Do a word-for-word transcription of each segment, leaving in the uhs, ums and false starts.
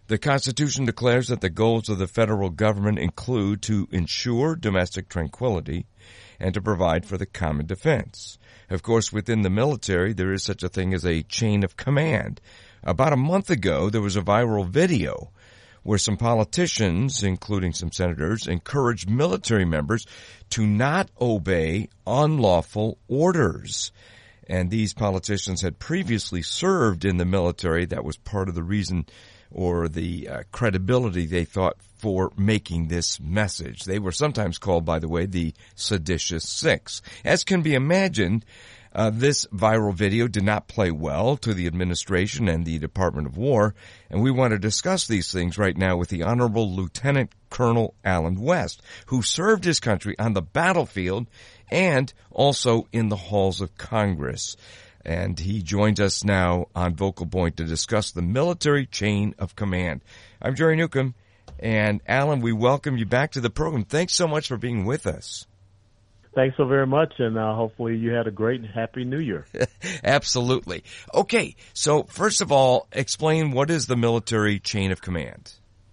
The Constitution declares that the goals of the federal government include to ensure domestic tranquility and to provide for the common defense. Of course, within the military, there is such a thing as a chain of command. About a month ago, there was a viral video where some politicians, including some senators, encouraged military members to not obey unlawful orders. And these politicians had previously served in the military. That was part of the reason or the uh, credibility they thought for making this message. They were sometimes called, by the way, the Seditious Six. As can be imagined, uh, this viral video did not play well to the administration and the Department of War, and we want to discuss these things right now with the Honorable Lieutenant Colonel Allen West, who served his country on the battlefield and also in the halls of Congress. And he joins us now on Vocal Point to discuss the military chain of command. I'm Jerry Newcomb, and Alan, we welcome you back to the program. Thanks so much for being with us. Thanks so very much, and uh, hopefully you had a great and happy New Year. Absolutely. Okay, so first of all, explain what is the military chain of command?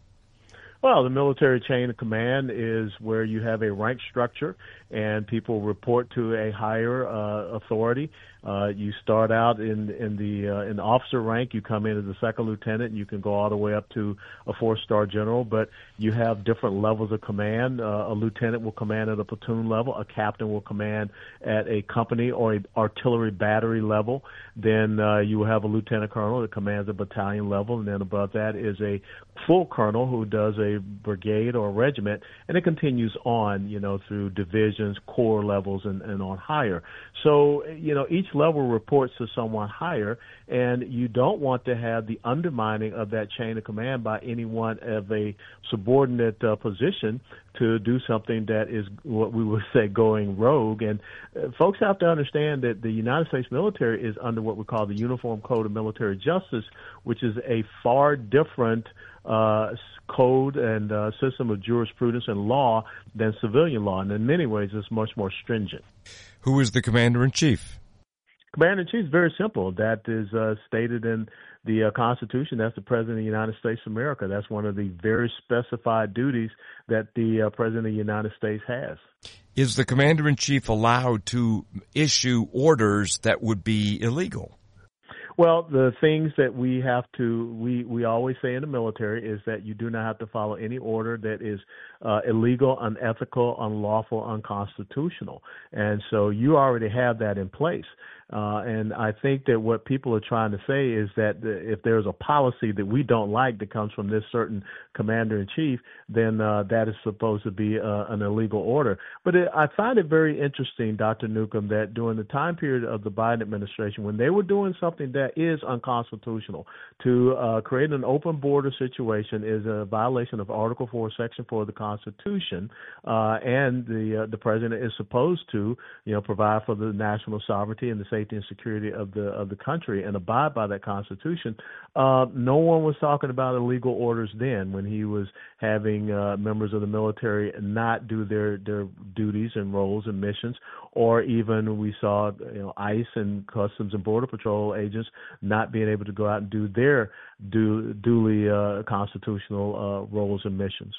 Well, the military chain of command is where you have a rank structure and people report to a higher uh, authority. Uh, you start out in in the uh, in the officer rank. You come in as a second lieutenant. You can go all the way up to a four-star general. But you have different levels of command. Uh, a lieutenant will command at a platoon level. A captain will command at a company or a artillery battery level. Then uh, you will have a lieutenant colonel that commands a battalion level, and then above that is a full colonel who does a brigade or a regiment, and it continues on, you know, through divisions, corps levels, and, and on higher. So, you know, each level reports to someone higher, and you don't want to have the undermining of that chain of command by anyone of a subordinate uh, position to do something that is what we would say going rogue. And uh, folks have to understand that the United States military is under what we call the Uniform Code of Military Justice, which is a far different uh, code and uh, system of jurisprudence and law than civilian law. And in many ways, it's much more stringent. Who is the Commander-in-Chief? Commander-in-Chief is very simple. That is uh, stated in the uh, Constitution. That's the President of the United States of America. That's one of the very specified duties that the uh, President of the United States has. Is the Commander-in-Chief allowed to issue orders that would be illegal? Well, the things that we have to, we, we always say in the military is that you do not have to follow any order that is uh, illegal, unethical, unlawful, unconstitutional. And so you already have that in place. Uh, and I think that what people are trying to say is that the, if there's a policy that we don't like that comes from this certain commander-in-chief, then uh, that is supposed to be uh, an illegal order. But it, I find it very interesting, Doctor Newcomb, that during the time period of the Biden administration, when they were doing something that is unconstitutional, to uh, create an open border situation is a violation of Article four, Section four of the Constitution, uh, and the uh, the president is supposed to, you know, provide for the national sovereignty and the safety and security of the of the country and abide by that Constitution. Uh, no one was talking about illegal orders then when he was having uh, members of the military not do their, their duties and roles and missions, or even we saw, you know, ICE and Customs and Border Patrol agents not being able to go out and do their du- duly uh, constitutional uh, roles and missions.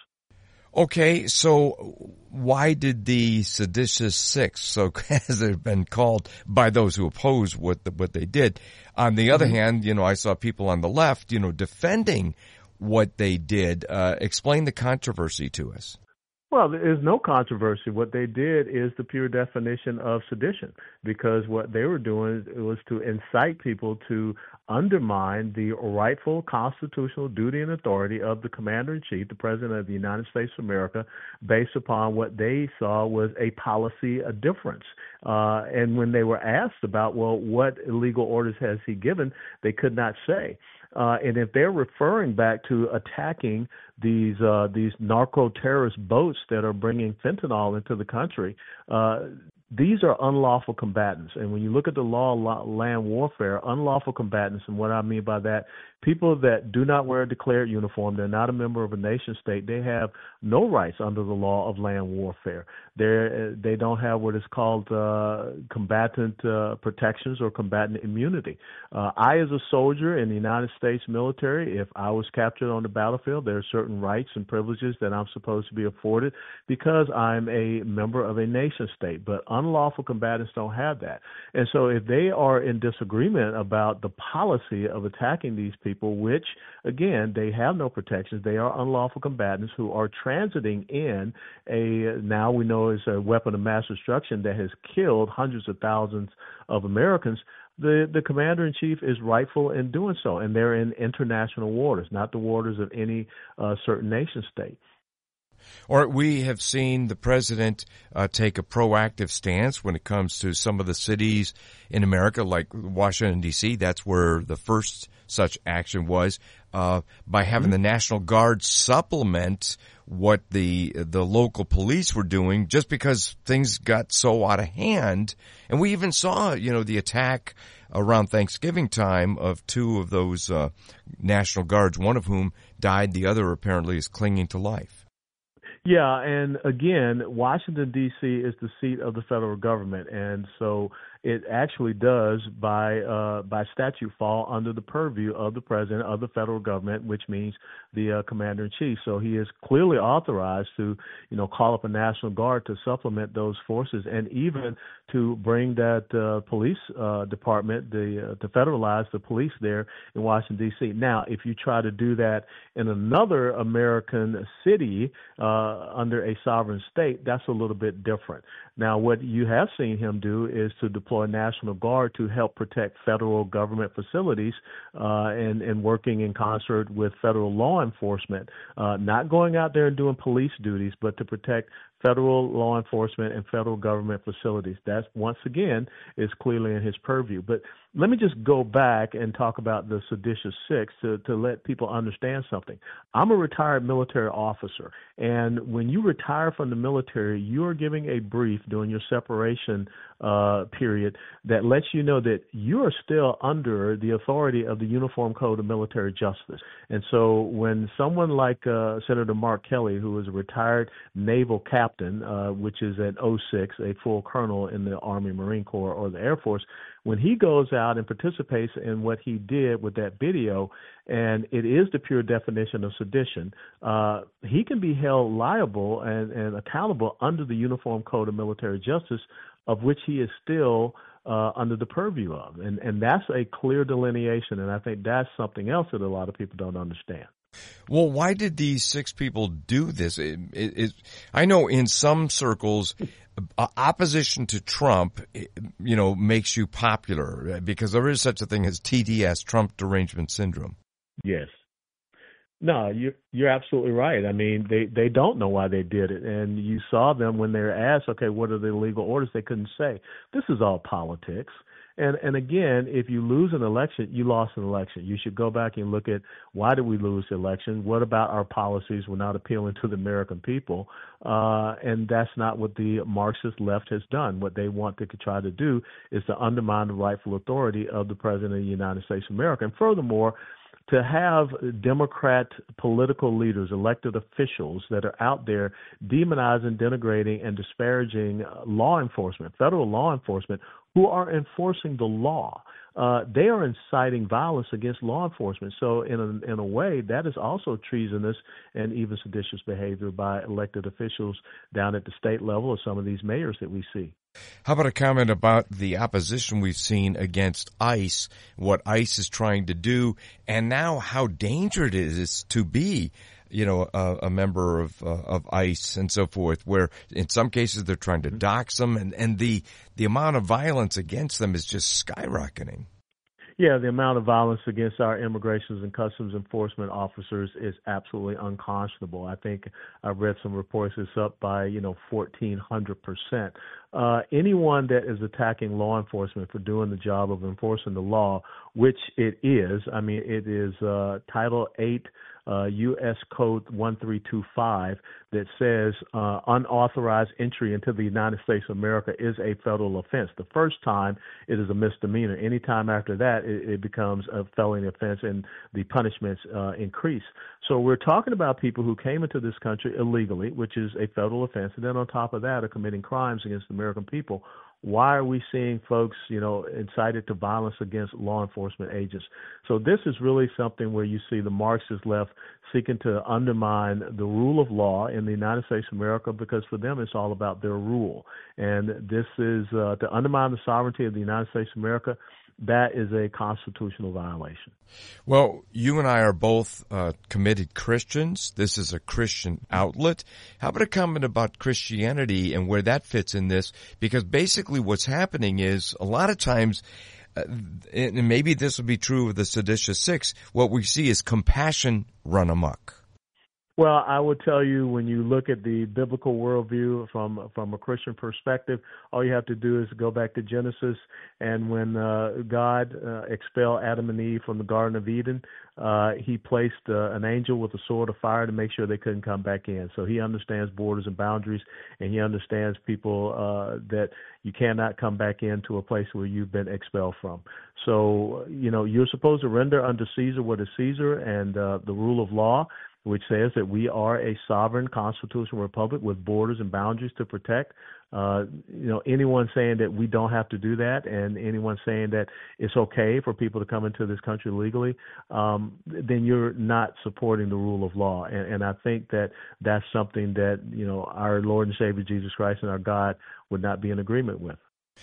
Okay, so why did the Seditious Six, so as they've been called by those who oppose what the, what they did, on the other mm-hmm. hand, you know, I saw people on the left, you know, defending what they did. Uh, explain the controversy to us. Well, there is no controversy. What they did is the pure definition of sedition, because what they were doing was to incite people to undermine the rightful constitutional duty and authority of the Commander-in-Chief, the President of the United States of America, based upon what they saw was a policy a difference. Uh, and when they were asked about, well, what illegal orders has he given, they could not say. Uh, and if they're referring back to attacking these uh, these narco-terrorist boats that are bringing fentanyl into the country, uh, these are unlawful combatants. And when you look at the law of land warfare, unlawful combatants, and what I mean by that People that do not wear a declared uniform, they're not a member of a nation state, they have no rights under the law of land warfare. They're, they don't have what is called uh, combatant uh, protections or combatant immunity. Uh, I, as a soldier in the United States military, if I was captured on the battlefield, there are certain rights and privileges that I'm supposed to be afforded because I'm a member of a nation state. But unlawful combatants don't have that. And so if they are in disagreement about the policy of attacking these people, which, again, they have no protections, they are unlawful combatants who are transiting in a, now we know is a weapon of mass destruction that has killed hundreds of thousands of Americans, the, the commander-in-chief is rightful in doing so, and they're in international waters, not the waters of any uh, certain nation state. Or we have seen the president uh, take a proactive stance when it comes to some of the cities in America, like Washington, D C. That's where the first such action was, uh, by having mm-hmm. the National Guard supplement what the the local police were doing just because things got so out of hand. And we even saw, you know, the attack around Thanksgiving time of two of those uh, National Guards, one of whom died, the other apparently is clinging to life. Yeah, and again, Washington, D C is the seat of the federal government, and so it actually does, by uh, by statute, fall under the purview of the president of the federal government, which means the uh, commander-in-chief. So he is clearly authorized to, you know, call up a National Guard to supplement those forces, and even to bring that uh, police uh, department, the uh, to federalize the police there in Washington, D C. Now, if you try to do that in another American city uh, under a sovereign state, that's a little bit different. Now, what you have seen him do is to deploy National Guard to help protect federal government facilities uh, and, and working in concert with federal law enforcement, uh, not going out there and doing police duties, but to protect federal law enforcement and federal government facilities. That, once again, is clearly in his purview. But let me just go back and talk about the seditious six to, to let people understand something. I'm a retired military officer, and when you retire from the military, you are giving a brief during your separation uh, period that lets you know that you are still under the authority of the Uniform Code of Military Justice. And so when someone like uh, Senator Mark Kelly, who is a retired naval captain, uh, which is at oh six, a full colonel in the Army, Marine Corps, or the Air Force, when he goes out and participates in what he did with that video, and it is the pure definition of sedition, uh, he can be held liable and, and accountable under the Uniform Code of Military Justice, of which he is still uh, under the purview of. And, and that's a clear delineation, and I think that's something else that a lot of people don't understand. Well, why did these six people do this? It, it, it, I know in some circles, uh, opposition to Trump, you know, makes you popular because there is such a thing as T D S, Trump Derangement Syndrome. Yes. No, you're, you're absolutely right. I mean, they, they don't know why they did it. And you saw them when they were asked, okay, what are the legal orders? They couldn't say. This is all politics. And and again, if you lose an election, you lost an election. You should go back and look at why did we lose the election? What about our policies? We're not appealing to the American people. Uh, and that's not what the Marxist left has done. What they want to try to do is to undermine the rightful authority of the President of the United States of America. And furthermore, to have Democrat political leaders, elected officials that are out there demonizing, denigrating, and disparaging law enforcement, federal law enforcement, who are enforcing the law. Uh, they are inciting violence against law enforcement. So in a, in a way, that is also treasonous and even seditious behavior by elected officials down at the state level or some of these mayors that we see. How about a comment about the opposition we've seen against ICE, what ICE is trying to do, and now how dangerous it is to be, you know, a, a member of uh, of ICE and so forth, where in some cases they're trying to dox them, and, and the, the amount of violence against them is just skyrocketing. Yeah, the amount of violence against our immigration and customs enforcement officers is absolutely unconscionable. I think I've read some reports it's up by, you know, fourteen hundred percent. uh, anyone that is attacking law enforcement for doing the job of enforcing the law, which it is, I mean, it is uh, Title eight, uh, U S Code one three two five that says uh, unauthorized entry into the United States of America is a federal offense. The first time it is a misdemeanor. Any time after that, it, it becomes a felony offense, and the punishments uh, increase. So we're talking about people who came into this country illegally, which is a federal offense, and then on top of that are committing crimes against the American people. Why are we seeing folks, you know, incited to violence against law enforcement agents? So this is really something where you see the Marxist left seeking to undermine the rule of law in the United States of America, because for them it's all about their rule. And this is uh, to undermine the sovereignty of the United States of America. That is a constitutional violation. Well, you and I are both uh, committed Christians. This is a Christian outlet. How about a comment about Christianity and where that fits in this? Because basically what's happening is a lot of times, uh, and maybe this will be true of the Seditious Six, what we see is compassion run amok. Well, I would tell you, when you look at the biblical worldview from from a Christian perspective, all you have to do is go back to Genesis, and when uh, God uh, expelled Adam and Eve from the Garden of Eden, uh, he placed uh, an angel with a sword of fire to make sure they couldn't come back in. So he understands borders and boundaries, and he understands people uh, that you cannot come back into a place where you've been expelled from. So, you know, you're supposed to render unto Caesar what is Caesar, and uh, the rule of law, which says that we are a sovereign constitutional republic with borders and boundaries to protect. Uh, you know, anyone saying that we don't have to do that, and anyone saying that it's okay for people to come into this country legally, um, then you're not supporting the rule of law. And, and I think that that's something that, you know, our Lord and Savior Jesus Christ and our God would not be in agreement with.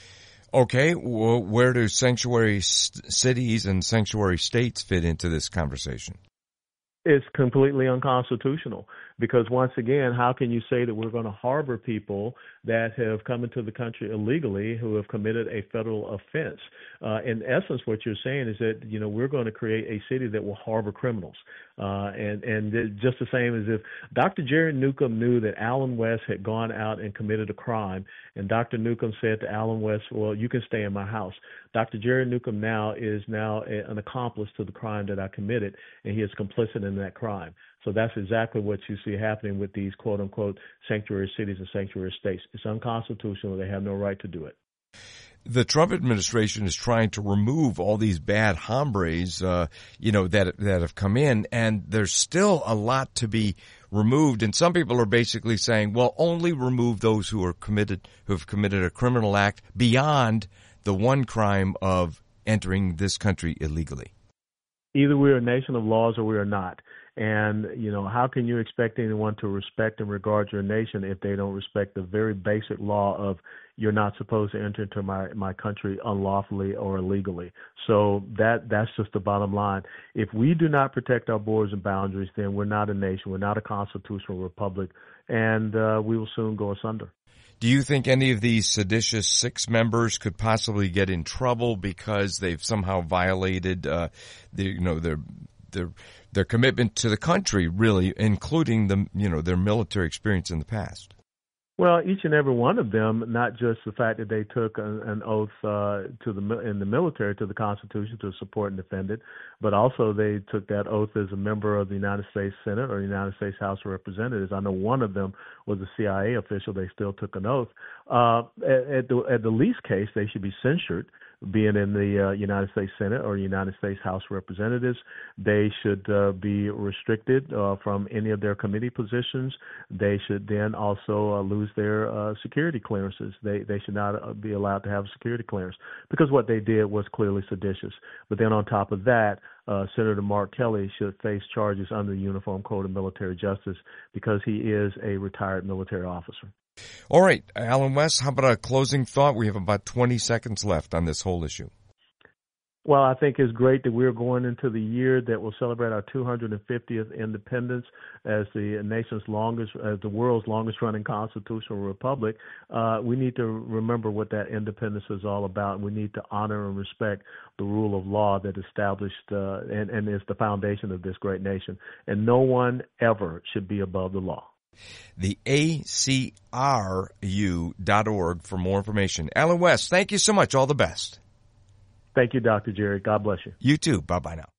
Okay, well, where do sanctuary st- cities and sanctuary states fit into this conversation? It's completely unconstitutional, because once again, how can you say that we're going to harbor people that have come into the country illegally who have committed a federal offense? Uh, in essence, what you're saying is that, you know, we're going to create a city that will harbor criminals. Uh, and, and just the same as if Doctor Jerry Newcomb knew that Alan West had gone out and committed a crime, and Doctor Newcomb said to Alan West, well, you can stay in my house. Doctor Jerry Newcomb now is now a, an accomplice to the crime that I committed, and he is complicit in that crime. So that's exactly what you see happening with these quote-unquote sanctuary cities and sanctuary states. It's unconstitutional. They have no right to do it. The Trump administration is trying to remove all these bad hombres, uh, you know, that that have come in, and there's still a lot to be removed. And some people are basically saying, well, only remove those who are committed, who have committed a criminal act beyond the one crime of entering this country illegally. Either we're a nation of laws or we are not. And, you know, how can you expect anyone to respect and regard your nation if they don't respect the very basic law of you're not supposed to enter into my, my country unlawfully or illegally? So that that's just the bottom line. If we do not protect our borders and boundaries, then we're not a nation. We're not a constitutional republic, and uh, we will soon go asunder. Do you think any of these seditious six members could possibly get in trouble because they've somehow violated, uh, the, you know, their their their commitment to the country, really, including the, you know, their military experience in the past? Well, each and every one of them, not just the fact that they took an, an oath uh, to the in the military to the Constitution to support and defend it, but also they took that oath as a member of the United States Senate or United States House of Representatives. I know one of them was a C I A official. They still took an oath. Uh, at, at, the, at the least case, they should be censured, being in the uh, United States Senate or United States House of Representatives. They should uh, be restricted uh, from any of their committee positions. They should then also uh, lose their uh, security clearances. They they should not be allowed to have a security clearance, because what they did was clearly seditious. But then on top of that, uh, Senator Mark Kelly should face charges under the Uniform Code of Military Justice, because he is a retired military officer. All right, Alan West, how about a closing thought? We have about twenty seconds left on this whole issue. Well, I think it's great that we're going into the year that will celebrate our two hundred fiftieth independence as the nation's longest, as the world's longest running constitutional republic. Uh, we need to remember what that independence is all about. We need to honor and respect the rule of law that established uh, and, and is the foundation of this great nation. And no one ever should be above the law. The A C R U dot org for more information. Alan West, thank you so much. All the best. Thank you, Doctor Jerry. God bless you. You too. Bye-bye now.